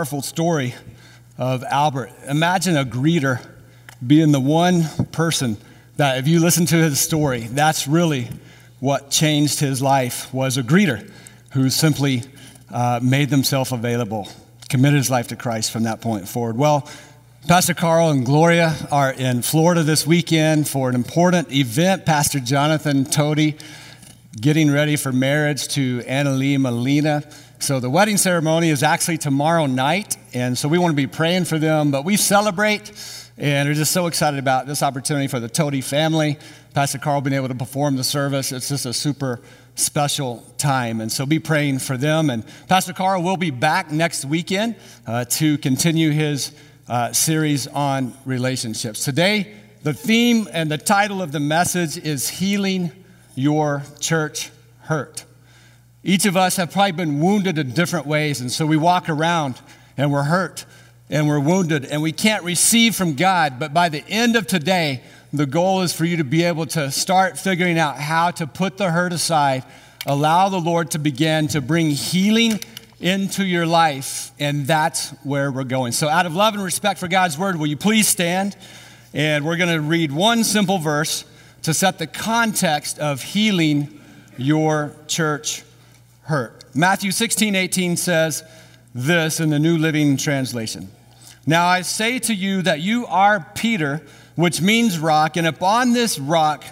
powerful story of Albert. Imagine a greeter being the one person that, if you listen to his story, that's really what changed his life, was a greeter who simply made themselves available, committed his life to Christ from that point forward. Well, Pastor Carl and Gloria are in Florida this weekend for an important event. Pastor Jonathan Toady getting ready for marriage to Annalie Molina. So the wedding ceremony is actually tomorrow night, and so we want to be praying for them, but we celebrate, and we're just so excited about this opportunity for the Toady family. Pastor Carl being able to perform the service. It's just a super special time, and so be praying for them. And Pastor Carl will be back next weekend to continue his series on relationships. Today, the theme and the title of the message is Healing Your Church Hurt. Each of us have probably been wounded in different ways, and so we walk around and we're hurt and we're wounded and we can't receive from God. But by the end of today, the goal is for you to be able to start figuring out how to put the hurt aside, allow the Lord to begin to bring healing into your life, and that's where we're going. So out of love and respect for God's word, will you please stand? And we're going to read one simple verse to set the context of healing your church hurt. Matthew 16:18 says this in the New Living Translation. Now I say to you that you are Peter, which means rock, and upon this rock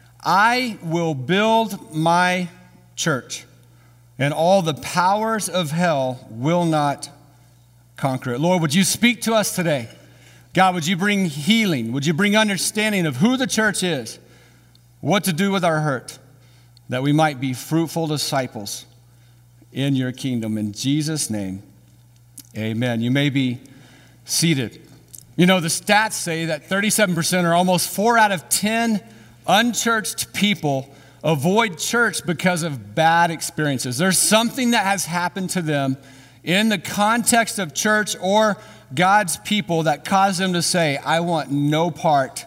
I will build my church, and all the powers of hell will not conquer it. Lord, would you speak to us today? God, would you bring healing? Would you bring understanding of who the church is, what to do with our hurt, that we might be fruitful disciples in your kingdom. In Jesus' name, amen. You may be seated. You know, the stats say that 37%, or almost 4 out of 10 unchurched people, avoid church because of bad experiences. There's something that has happened to them in the context of church or God's people that caused them to say, I want no part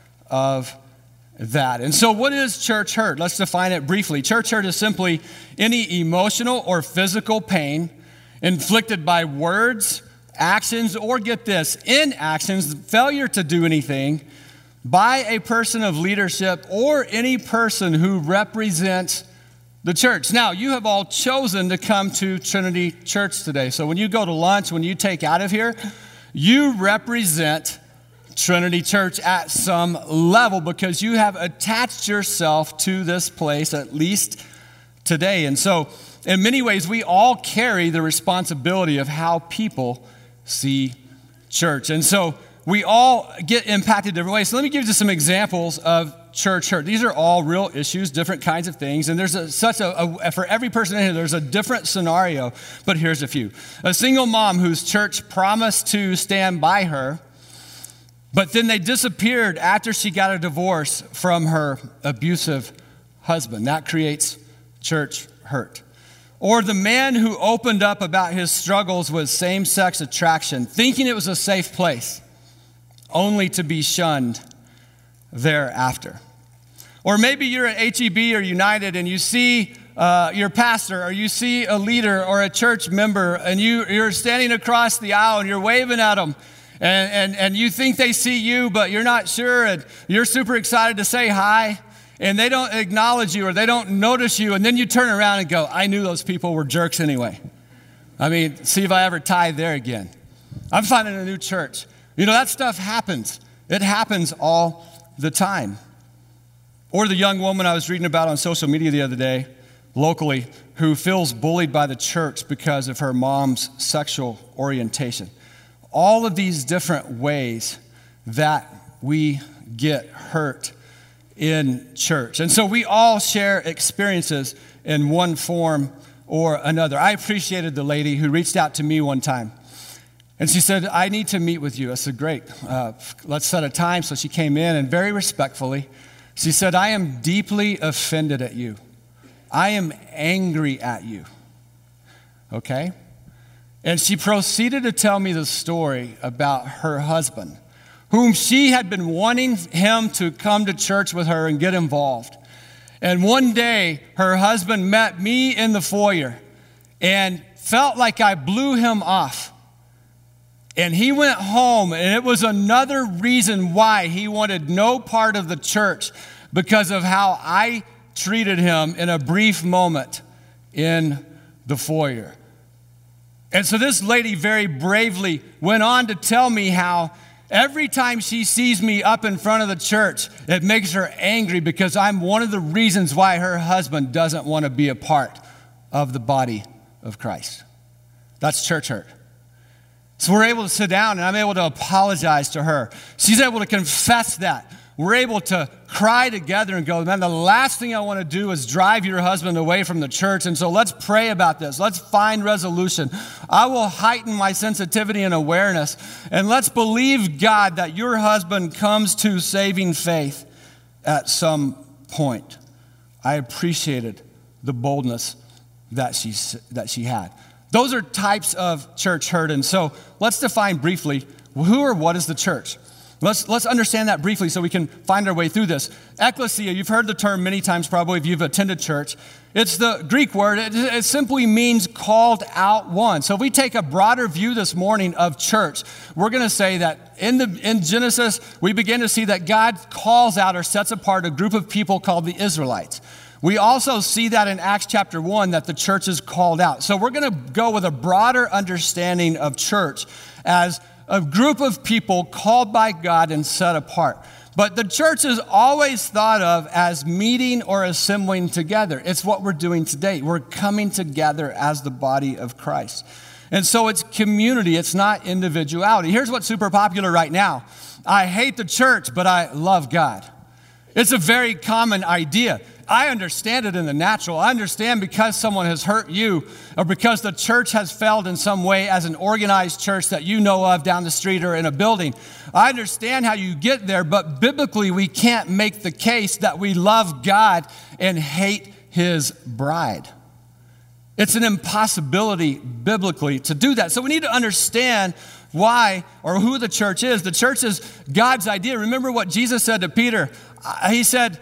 of that. And so what is church hurt? Let's define it briefly. Church hurt is simply any emotional or physical pain inflicted by words, actions, or get this, inactions, failure to do anything by a person of leadership or any person who represents the church. Now, you have all chosen to come to Trinity Church today. So when you go to lunch, when you take out of here, you represent Trinity Church at some level because you have attached yourself to this place, at least today. And so in many ways, we all carry the responsibility of how people see church. And so we all get impacted different ways. So let me give you some examples of church hurt. These are all real issues, different kinds of things. And there's for every person in here, there's a different scenario. But here's a few. A single mom whose church promised to stand by her, but then they disappeared after she got a divorce from her abusive husband. That creates church hurt. Or the man who opened up about his struggles with same-sex attraction, thinking it was a safe place, only to be shunned thereafter. Or maybe you're at HEB or United and you see your pastor, or you see a leader or a church member, and you're standing across the aisle and you're waving at them. And you think they see you, but you're not sure, and you're super excited to say hi, and they don't acknowledge you or they don't notice you, and then you turn around and go, I knew those people were jerks anyway. I mean, see if I ever tithe there again. I'm finding a new church. You know, that stuff happens. It happens all the time. Or the young woman I was reading about on social media the other day, locally, who feels bullied by the church because of her mom's sexual orientation. All of these different ways that we get hurt in church. And so we all share experiences in one form or another. I appreciated the lady who reached out to me one time. And she said, I need to meet with you. I said, great. Let's set a time. So she came in, and very respectfully, she said, I am deeply offended at you. I am angry at you. Okay? And she proceeded to tell me the story about her husband, whom she had been wanting him to come to church with her and get involved. And one day, her husband met me in the foyer and felt like I blew him off And he went home, and it was another reason why he wanted no part of the church, because of how I treated him in a brief moment in the foyer. And so this lady very bravely went on to tell me how every time she sees me up in front of the church, it makes her angry because I'm one of the reasons why her husband doesn't want to be a part of the body of Christ. That's church hurt. So we're able to sit down, and I'm able to apologize to her. She's able to confess that. We're able to cry together and go, man, the last thing I want to do is drive your husband away from the church. And so let's pray about this. Let's find resolution. I will heighten my sensitivity and awareness. And let's believe, God, that your husband comes to saving faith at some point. I appreciated the boldness that she had. Those are types of church hurt. And so let's define briefly who or what is the church. Let's understand that briefly so we can find our way through this. Ecclesia, you've heard the term many times probably if you've attended church. It's the Greek word. It simply means called out one. So if we take a broader view this morning of church, we're going to say that in Genesis, we begin to see that God calls out or sets apart a group of people called the Israelites. We also see that in Acts chapter 1 that the church is called out. So we're going to go with a broader understanding of church as a group of people called by God and set apart. But the church is always thought of as meeting or assembling together. It's what we're doing today. We're coming together as the body of Christ. And so it's community. It's not individuality. Here's what's super popular right now. I hate the church, but I love God. It's a very common idea. I understand it in the natural. I understand because someone has hurt you or because the church has failed in some way as an organized church that you know of down the street or in a building. I understand how you get there, but biblically we can't make the case that we love God and hate his bride. It's an impossibility biblically to do that. So we need to understand why or who the church is. The church is God's idea. Remember what Jesus said to Peter. He said,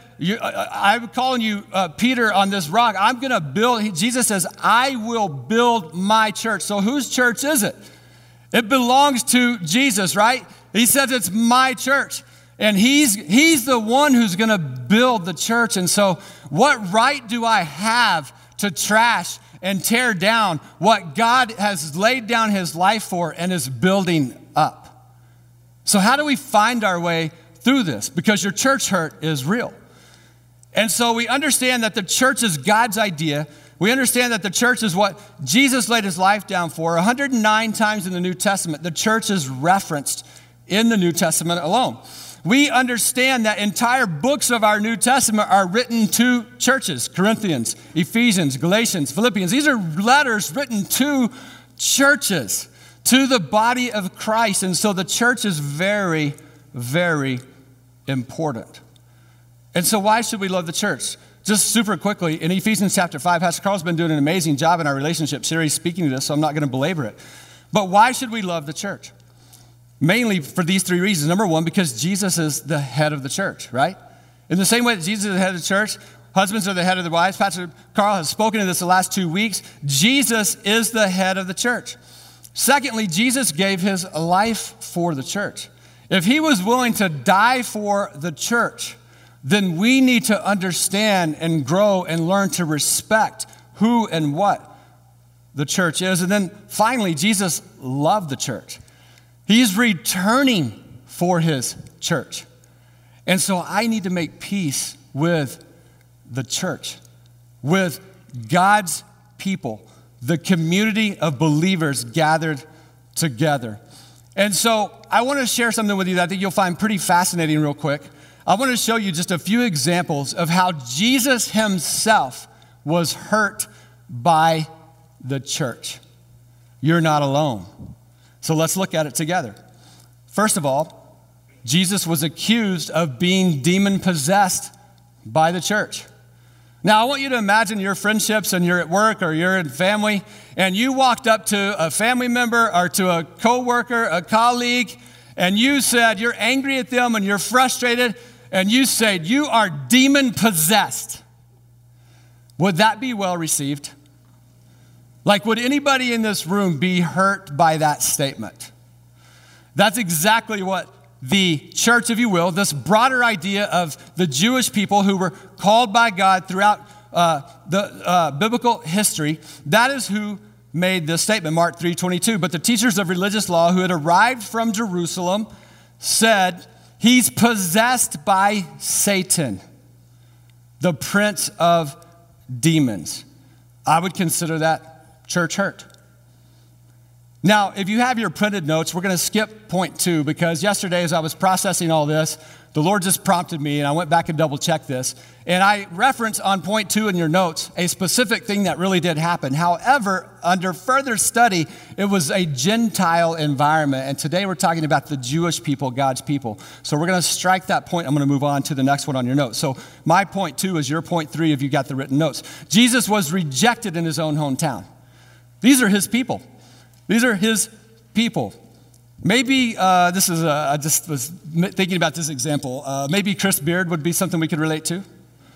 I'm calling you Peter on this rock. I'm going to build. Jesus says, I will build my church. So whose church is it? It belongs to Jesus, right? He says it's my church. And he's the one who's going to build the church. And so what right do I have to trash and tear down what God has laid down his life for and is building up? So how do we find our way through this? Because your church hurt is real. And so we understand that the church is God's idea. We understand that the church is what Jesus laid his life down for. 109 times in the New Testament, the church is referenced in the New Testament alone. We understand that entire books of our New Testament are written to churches: Corinthians, Ephesians, Galatians, Philippians. These are letters written to churches, to the body of Christ. And so the church is very, very important. And so why should we love the church? Just super quickly, in Ephesians chapter 5, Pastor Carl's been doing an amazing job in our relationship series speaking to this, so I'm not going to belabor it. But why should we love the church? Mainly for these three reasons. Number one, because Jesus is the head of the church, right? In the same way that Jesus is the head of the church, husbands are the head of their wives. Pastor Carl has spoken to this the last 2 weeks. Jesus is the head of the church. Secondly, Jesus gave his life for the church. If he was willing to die for the church, then we need to understand and grow and learn to respect who and what the church is. And then finally, Jesus loved the church. He's returning for his church. And so I need to make peace with the church, with God's people, the community of believers gathered together. And so I want to share something with you that I think you'll find pretty fascinating real quick. I want to show you just a few examples of how Jesus himself was hurt by the church. You're not alone. So let's look at it together. First of all, Jesus was accused of being demon-possessed by the church. Now, I want you to imagine your friendships and you're at work or you're in family, and you walked up to a family member or to a coworker, a colleague, and you said you're angry at them and you're frustrated, and you said, you are demon-possessed. Would that be well received? Like, would anybody in this room be hurt by that statement? That's exactly what the church, if you will, this broader idea of the Jewish people who were called by God throughout the biblical history, that is who made this statement, Mark 3:22. But the teachers of religious law who had arrived from Jerusalem said, he's possessed by Satan, the prince of demons. I would consider that church hurt. Now, if you have your printed notes, we're going to skip point 2 because yesterday as I was processing all this, the Lord just prompted me and I went back and double checked this. And I reference on point 2 in your notes a specific thing that really did happen. However, under further study, it was a Gentile environment. And today we're talking about the Jewish people, God's people. So we're going to strike that point. I'm going to move on to the next one on your notes. So my point 2 is your point 3 if you got the written notes. Jesus was rejected in his own hometown. These are his people. These are his people. Maybe this is, I just was thinking about this example. Maybe Chris Beard would be something we could relate to.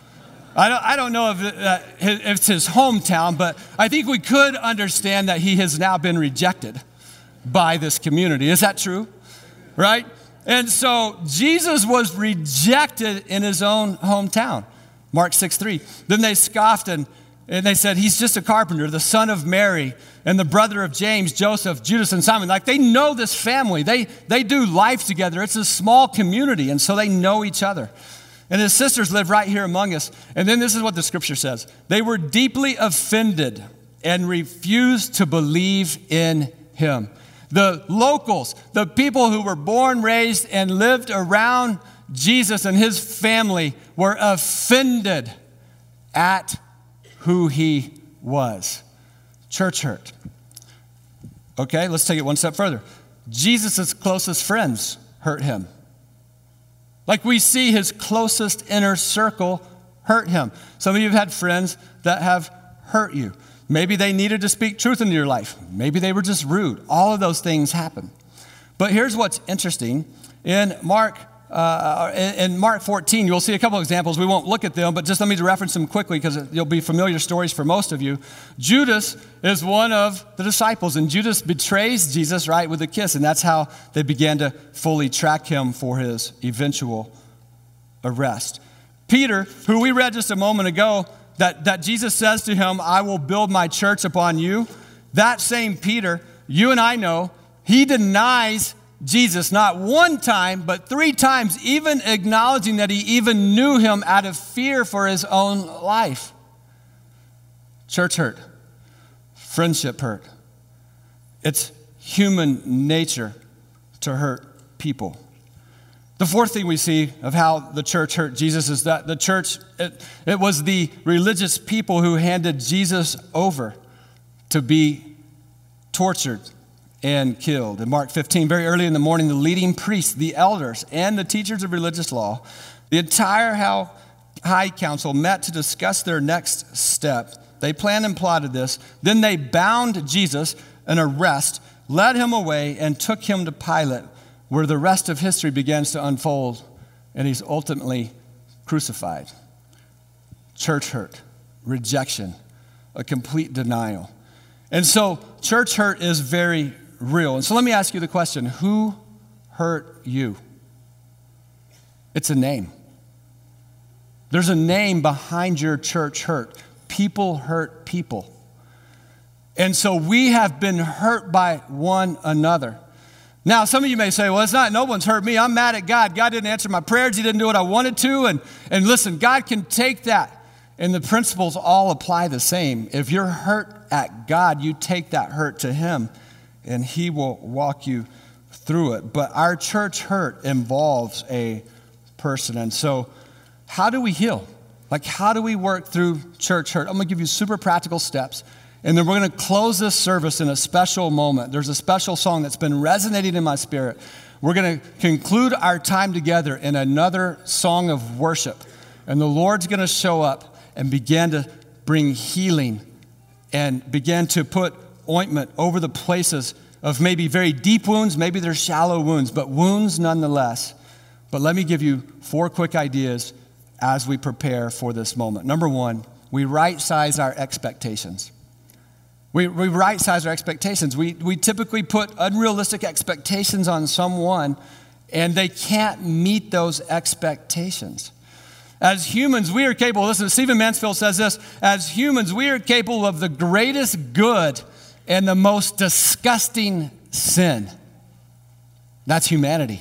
I don't know if it's his hometown, but I think we could understand that he has now been rejected by this community. Is that true? Right? And so Jesus was rejected in his own hometown. Mark 6:3. Then they scoffed and they said, he's just a carpenter, the son of Mary, and the brother of James, Joseph, Judas, and Simon. Like they know this family. They do life together. It's a small community, and so they know each other. And his sisters live right here among us. And then this is what the scripture says. They were deeply offended and refused to believe in him. The locals, the people who were born, raised, and lived around Jesus and his family were offended at who he was. Church hurt. Okay, let's take it one step further. Jesus' closest friends hurt him. Like we see his closest inner circle hurt him. Some of you have had friends that have hurt you. Maybe they needed to speak truth into your life. Maybe they were just rude. All of those things happen. But here's what's interesting. In Mark 14, you'll see a couple examples. We won't look at them, but just let me reference them quickly because you'll be familiar stories for most of you. Judas is one of the disciples, and Judas betrays Jesus, right, with a kiss, and that's how they began to fully track him for his eventual arrest. Peter, who we read just a moment ago, that Jesus says to him, I will build my church upon you. That same Peter, you and I know, he denies Jesus not one time, but 3 times, even acknowledging that he even knew him out of fear for his own life. Church hurt. Friendship hurt. It's human nature to hurt people. The fourth thing we see of how the church hurt Jesus is that the church, it was the religious people who handed Jesus over to be tortured and killed. In Mark 15, very early in the morning, the leading priests, the elders, and the teachers of religious law, the entire high council met to discuss their next step. They planned and plotted this. Then they bound Jesus in arrest, led him away, and took him to Pilate, where the rest of history begins to unfold, and he's ultimately crucified. Church hurt, rejection, a complete denial. And so church hurt is very real. And so let me ask you the question, who hurt you? It's a name. There's a name behind your church hurt. People hurt people. And so we have been hurt by one another. Now, some of you may say, well, it's not, no one's hurt me. I'm mad at God. God didn't answer my prayers. He didn't do what I wanted to. And listen, God can take that. And the principles all apply the same. If you're hurt at God, you take that hurt to him, and he will walk you through it. But our church hurt involves a person. And so how do we heal? Like, how do we work through church hurt? I'm going to give you super practical steps. And then we're going to close this service in a special moment. There's a special song that's been resonating in my spirit. We're going to conclude our time together in another song of worship. And the Lord's going to show up and begin to bring healing and begin to put ointment over the places of maybe very deep wounds, maybe they're shallow wounds, but wounds nonetheless. But let me give you 4 quick ideas as we prepare for this moment. Number 1, we right-size our expectations. We right-size our expectations. We typically put unrealistic expectations on someone, and they can't meet those expectations. As humans, we are capable, listen, Stephen Mansfield says this, as humans, we are capable of the greatest good and the most disgusting sin. That's humanity.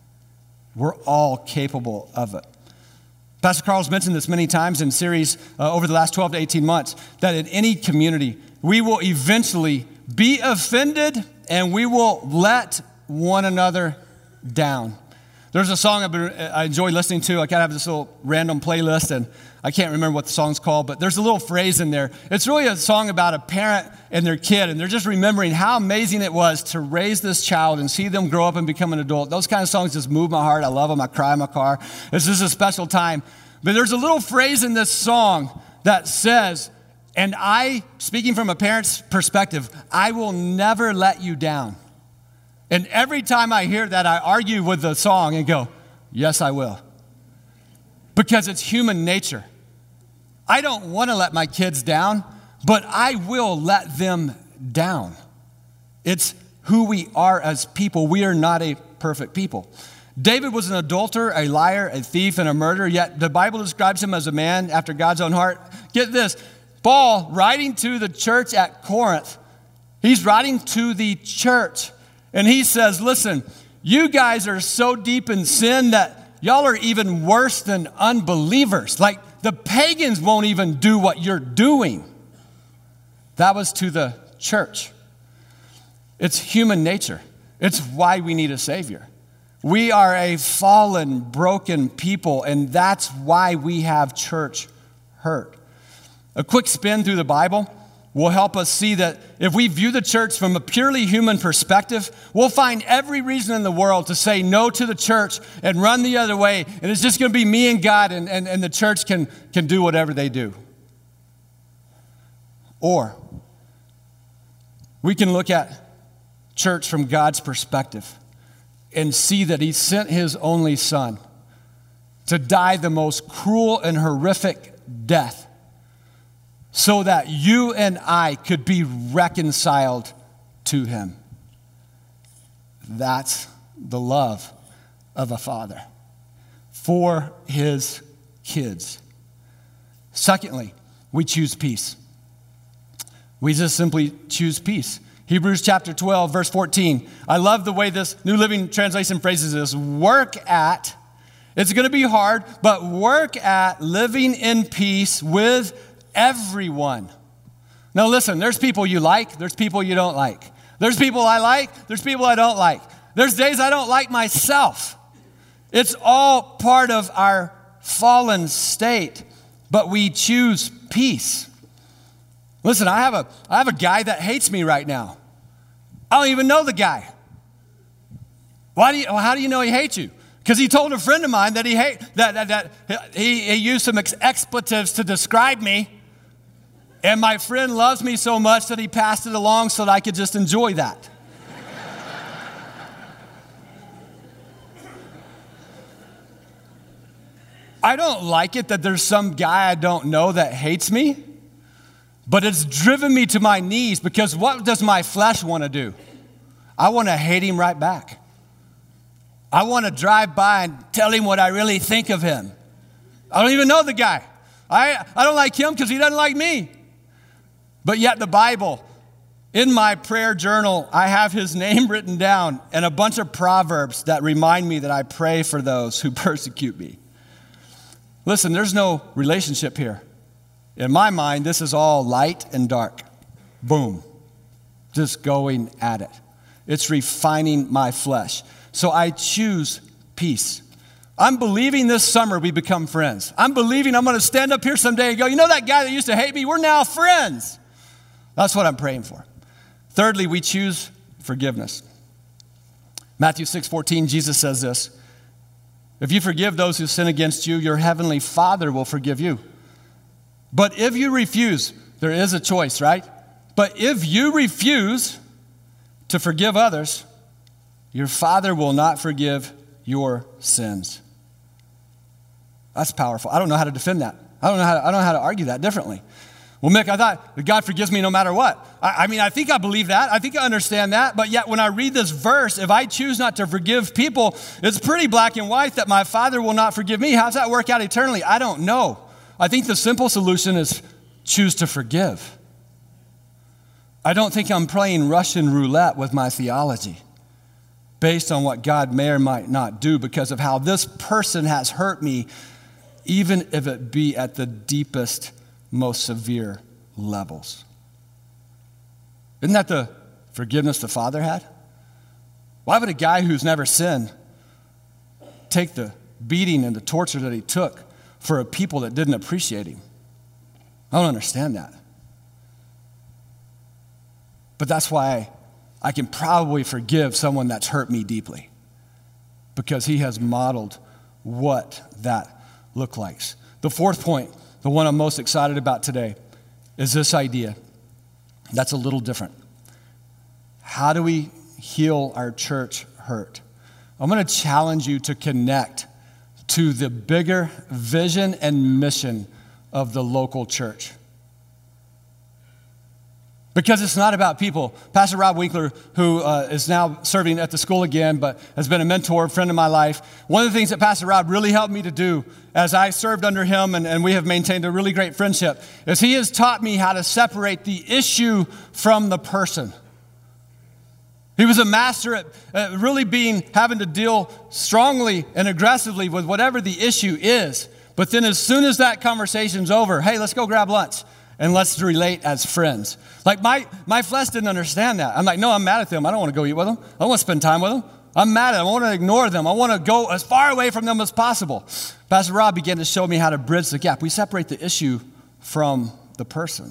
We're all capable of it. Pastor Carl's mentioned this many times in series over the last 12 to 18 months, that in any community, we will eventually be offended and we will let one another down. There's a song I enjoy listening to. I kind of have this little random playlist, and I can't remember what the song's called, but there's a little phrase in there. It's really a song about a parent and their kid, and they're just remembering how amazing it was to raise this child and see them grow up and become an adult. Those kind of songs just move my heart. I love them. I cry in my car. It's just a special time. But there's a little phrase in this song that says, and I, speaking from a parent's perspective, I will never let you down. And every time I hear that, I argue with the song and go, yes, I will. Because it's human nature. I don't want to let my kids down, but I will let them down. It's who we are as people. We are not a perfect people. David was an adulterer, a liar, a thief, and a murderer, yet the Bible describes him as a man after God's own heart. Get this, Paul, writing to the church at Corinth, he's writing to the church. And he says, listen, you guys are so deep in sin that y'all are even worse than unbelievers. Like the pagans won't even do what you're doing. That was to the church. It's human nature. It's why we need a Savior. We are a fallen, broken people, and that's why we have church hurt. A quick spin through the Bible will help us see that if we view the church from a purely human perspective, we'll find every reason in the world to say no to the church and run the other way, and it's just going to be me and God, and the church can do whatever they do. Or we can look at church from God's perspective and see that he sent his only son to die the most cruel and horrific death so that you and I could be reconciled to him. That's the love of a father for his kids. Secondly, we choose peace. We just simply choose peace. Hebrews chapter 12, verse 14. I love the way this New Living Translation phrases this. Work at, it's going to be hard, but work at living in peace with everyone. Now listen, there's people you like, there's people you don't like. There's people I like, there's people I don't like. There's days I don't like myself. It's all part of our fallen state, but we choose peace. Listen, I have a guy that hates me right now. I don't even know the guy. How do you know he hates you? Because he told a friend of mine that he used some expletives to describe me, and my friend loves me so much that he passed it along so that I could just enjoy that. I don't like it that there's some guy I don't know that hates me, but it's driven me to my knees because what does my flesh want to do? I want to hate him right back. I want to drive by and tell him what I really think of him. I don't even know the guy. I don't like him because he doesn't like me. But yet the Bible, in my prayer journal, I have his name written down and a bunch of proverbs that remind me that I pray for those who persecute me. Listen, there's no relationship here. In my mind, this is all light and dark. Boom. Just going at it. It's refining my flesh. So I choose peace. I'm believing this summer we become friends. I'm believing I'm going to stand up here someday and go, you know that guy that used to hate me? We're now friends. That's what I'm praying for. Thirdly, we choose forgiveness. Matthew 6:14, Jesus says this. If you forgive those who sin against you, your heavenly Father will forgive you. But if you refuse, there is a choice, right? But if you refuse to forgive others, your Father will not forgive your sins. That's powerful. I don't know how to defend that. I don't know how to argue that differently. Well, Mick, I thought that God forgives me no matter what. I mean, I think I believe that. I think I understand that. But yet when I read this verse, if I choose not to forgive people, it's pretty black and white that my Father will not forgive me. How does that work out eternally? I don't know. I think the simple solution is choose to forgive. I don't think I'm playing Russian roulette with my theology based on what God may or might not do because of how this person has hurt me, even if it be at the deepest, most severe levels. Isn't that the forgiveness the Father had? Why would a guy who's never sinned take the beating and the torture that he took for a people that didn't appreciate him? I don't understand that. But that's why I can probably forgive someone that's hurt me deeply, because he has modeled what that looks like. The fourth point, the one I'm most excited about today, is this idea that's a little different. How do we heal our church hurt? I'm going to challenge you to connect to the bigger vision and mission of the local church. Because it's not about people. Pastor Rob Winkler, who is now serving at the school again, but has been a mentor, friend of my life. One of the things that Pastor Rob really helped me to do as I served under him, and we have maintained a really great friendship, is he has taught me how to separate the issue from the person. He was a master at really having to deal strongly and aggressively with whatever the issue is. But then as soon as that conversation's over, hey, let's go grab lunch. And let's relate as friends. Like my flesh didn't understand that. I'm like, no, I'm mad at them. I don't want to go eat with them. I don't want to spend time with them. I'm mad at them. I want to ignore them. I want to go as far away from them as possible. Pastor Rob began to show me how to bridge the gap. We separate the issue from the person.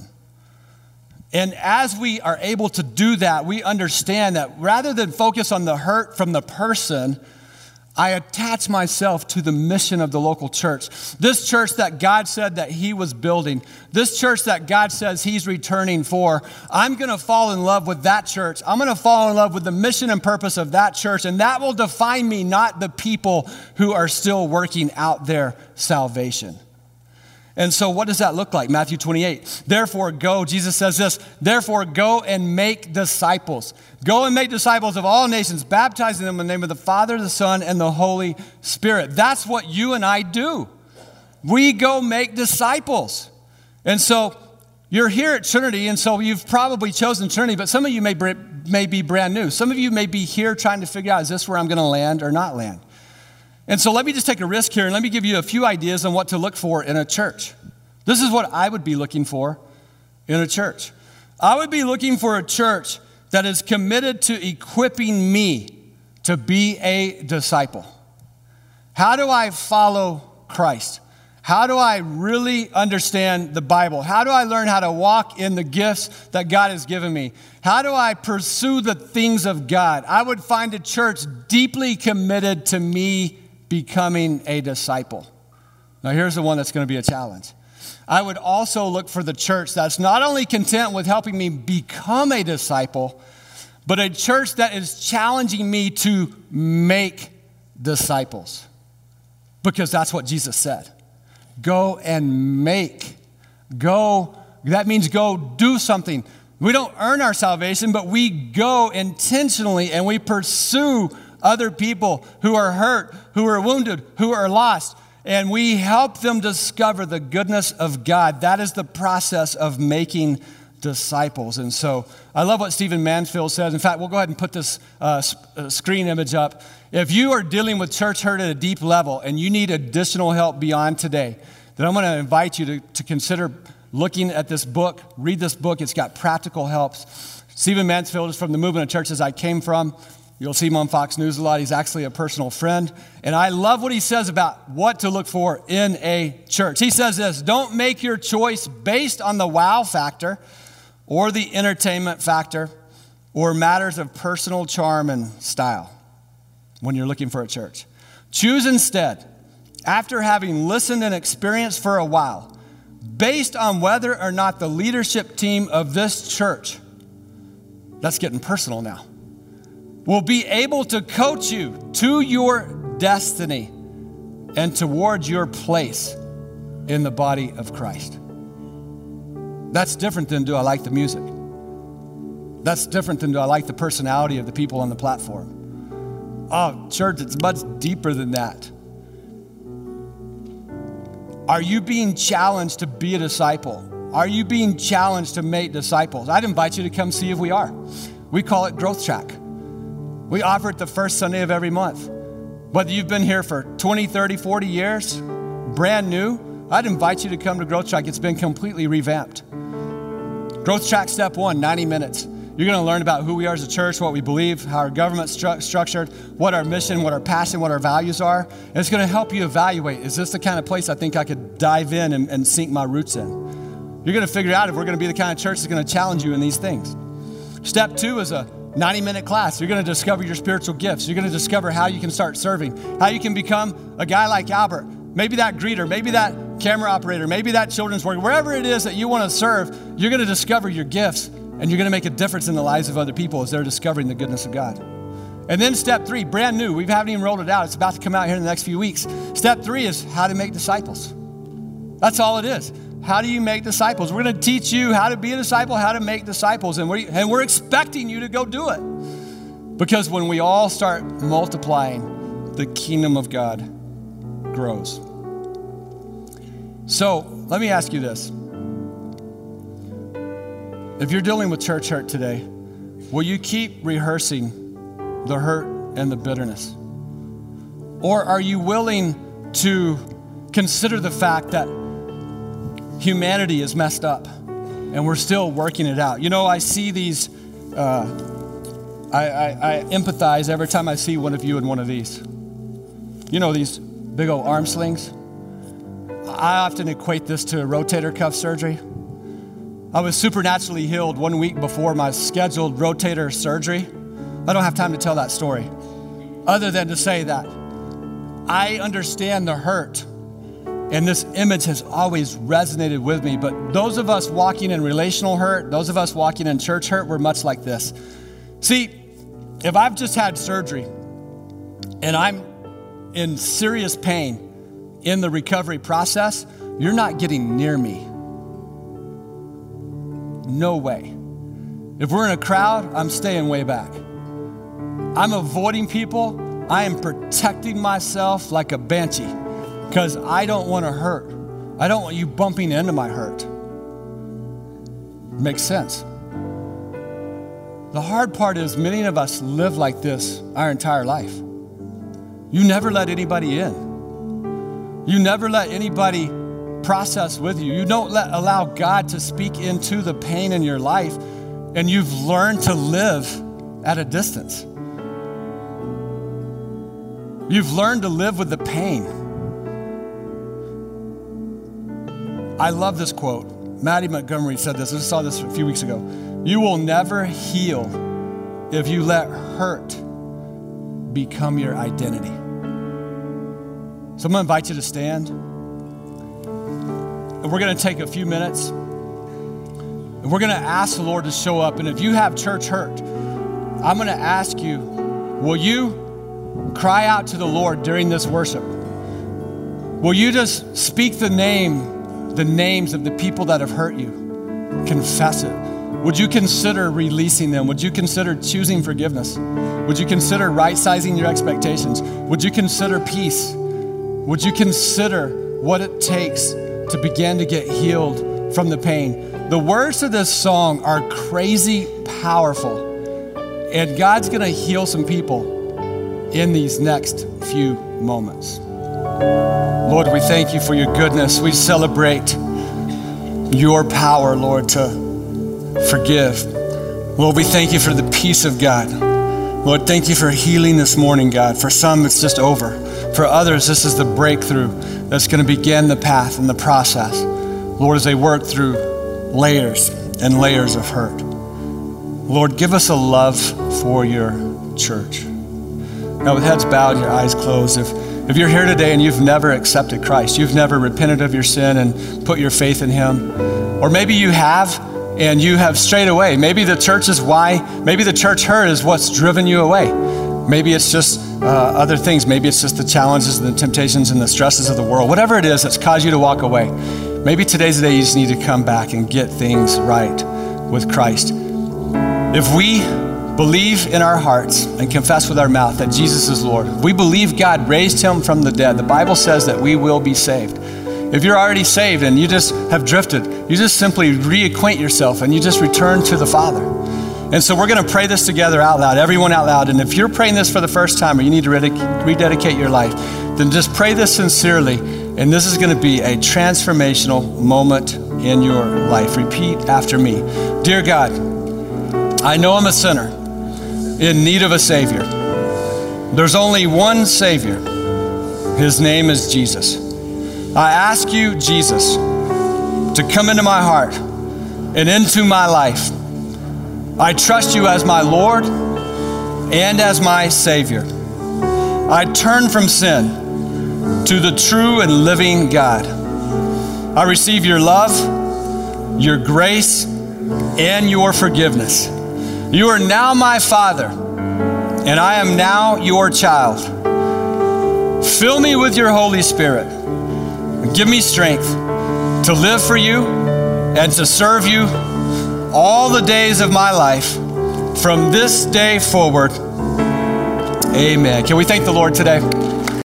And as we are able to do that, we understand that rather than focus on the hurt from the person, I attach myself to the mission of the local church. This church that God said that he was building, this church that God says he's returning for, I'm going to fall in love with that church. I'm going to fall in love with the mission and purpose of that church, and that will define me, not the people who are still working out their salvation. And so what does that look like? Matthew 28. Therefore go, Jesus says this, therefore go and make disciples. Go and make disciples of all nations, baptizing them in the name of the Father, the Son, and the Holy Spirit. That's what you and I do. We go make disciples. And so you're here at Trinity, and so you've probably chosen Trinity, but some of you may be brand new. Some of you may be here trying to figure out, is this where I'm going to land or not land? And so let me just take a risk here and let me give you a few ideas on what to look for in a church. This is what I would be looking for in a church. I would be looking for a church that is committed to equipping me to be a disciple. How do I follow Christ? How do I really understand the Bible? How do I learn how to walk in the gifts that God has given me? How do I pursue the things of God? I would find a church deeply committed to me becoming a disciple. Now here's the one that's going to be a challenge. I would also look for the church that's not only content with helping me become a disciple, but a church that is challenging me to make disciples. Because that's what Jesus said. Go and make. Go, that means go do something. We don't earn our salvation, but we go intentionally and we pursue other people who are hurt, who are wounded, who are lost, and we help them discover the goodness of God. That is the process of making disciples. And so I love what Stephen Mansfield says. In fact, we'll go ahead and put this screen image up. If you are dealing with church hurt at a deep level and you need additional help beyond today, then I'm going to invite you to consider looking at this book. Read this book. It's got practical helps. Stephen Mansfield is from the movement of churches I came from. You'll see him on Fox News a lot. He's actually a personal friend. And I love what he says about what to look for in a church. He says this, don't make your choice based on the wow factor or the entertainment factor or matters of personal charm and style when you're looking for a church. Choose instead, after having listened and experienced for a while, based on whether or not the leadership team of this church, that's getting personal now, will be able to coach you to your destiny and towards your place in the body of Christ. That's different than do I like the music? That's different than do I like the personality of the people on the platform? Oh, church, it's much deeper than that. Are you being challenged to be a disciple? Are you being challenged to make disciples? I'd invite you to come see if we are. We call it Growth Track. We offer it the first Sunday of every month. Whether you've been here for 20, 30, 40 years, brand new, I'd invite you to come to Growth Track. It's been completely revamped. Growth Track step 1, 90 minutes. You're going to learn about who we are as a church, what we believe, how our government's structured, what our mission, what our passion, what our values are. And it's going to help you evaluate, is this the kind of place I think I could dive in and sink my roots in? You're going to figure out if we're going to be the kind of church that's going to challenge you in these things. Step 2 is a 90-minute class. You're going to discover your spiritual gifts. You're going to discover how you can start serving, how you can become a guy like Albert, maybe that greeter, maybe that camera operator, maybe that children's worker, wherever it is that you want to serve, you're going to discover your gifts and you're going to make a difference in the lives of other people as they're discovering the goodness of God. And then step 3, brand new. We haven't even rolled it out. It's about to come out here in the next few weeks. Step 3 is how to make disciples. That's all it is. How do you make disciples? We're going to teach you how to be a disciple, how to make disciples, and we're expecting you to go do it. Because when we all start multiplying, the kingdom of God grows. So let me ask you this. If you're dealing with church hurt today, will you keep rehearsing the hurt and the bitterness? Or are you willing to consider the fact that humanity is messed up and we're still working it out? You know, I see these, I empathize every time I see one of you in one of these. You know, these big old arm slings. I often equate this to rotator cuff surgery. I was supernaturally healed 1 week before my scheduled rotator surgery. I don't have time to tell that story, other than to say that I understand the hurt, and this image has always resonated with me. But those of us walking in relational hurt, those of us walking in church hurt, we're much like this. See, if I've just had surgery and I'm in serious pain in the recovery process, you're not getting near me. No way. If we're in a crowd, I'm staying way back. I'm avoiding people. I am protecting myself like a banshee because I don't want to hurt. I don't want you bumping into my hurt. Makes sense. The hard part is many of us live like this our entire life. You never let anybody in. You never let anybody process with you. You don't allow God to speak into the pain in your life, and you've learned to live at a distance. You've learned to live with the pain. I love this quote. Maddie Montgomery said this. I just saw this a few weeks ago. You will never heal if you let hurt become your identity. So I'm going to invite you to stand. And we're going to take a few minutes. And we're going to ask the Lord to show up. And if you have church hurt, I'm going to ask you, will you cry out to the Lord during this worship? Will you just speak the names of the people that have hurt you? Confess it. Would you consider releasing them? Would you consider choosing forgiveness? Would you consider right-sizing your expectations? Would you consider peace? Would you consider what it takes to begin to get healed from the pain? The words of this song are crazy powerful, and God's gonna heal some people in these next few moments. Lord, we thank you for your goodness. We celebrate your power, Lord, to forgive. Lord, we thank you for the peace of God. Lord, thank you for healing this morning, God. For some, it's just over. For others, this is the breakthrough that's going to begin the path and the process. Lord, as they work through layers and layers of hurt. Lord, give us a love for your church. Now, with heads bowed and your eyes closed, if you're here today and you've never accepted Christ, you've never repented of your sin and put your faith in him, or maybe you have and you have strayed away. Maybe the church is why, maybe the church hurt is what's driven you away. Maybe it's just other things. Maybe it's just the challenges and the temptations and the stresses of the world. Whatever it is that's caused you to walk away. maybe today's the day you just need to come back and get things right with Christ. If we believe in our hearts and confess with our mouth that Jesus is Lord, we believe God raised him from the dead, the Bible says that we will be saved. If you're already saved and you just have drifted, you just simply reacquaint yourself and you just return to the Father. And so we're going to pray this together out loud, everyone out loud. And if you're praying this for the first time or you need to rededicate your life, then just pray this sincerely. And this is going to be a transformational moment in your life. Repeat after me. Dear God, I know I'm a sinner in need of a Savior. There's only one Savior. His name is Jesus. I ask you, Jesus, to come into my heart and into my life. I trust you as my Lord and as my Savior. I turn from sin to the true and living God. I receive your love, your grace, and your forgiveness. You are now my Father, and I am now your child. Fill me with your Holy Spirit. Give me strength to live for you and to serve you all the days of my life from this day forward. Amen. Can we thank the Lord today?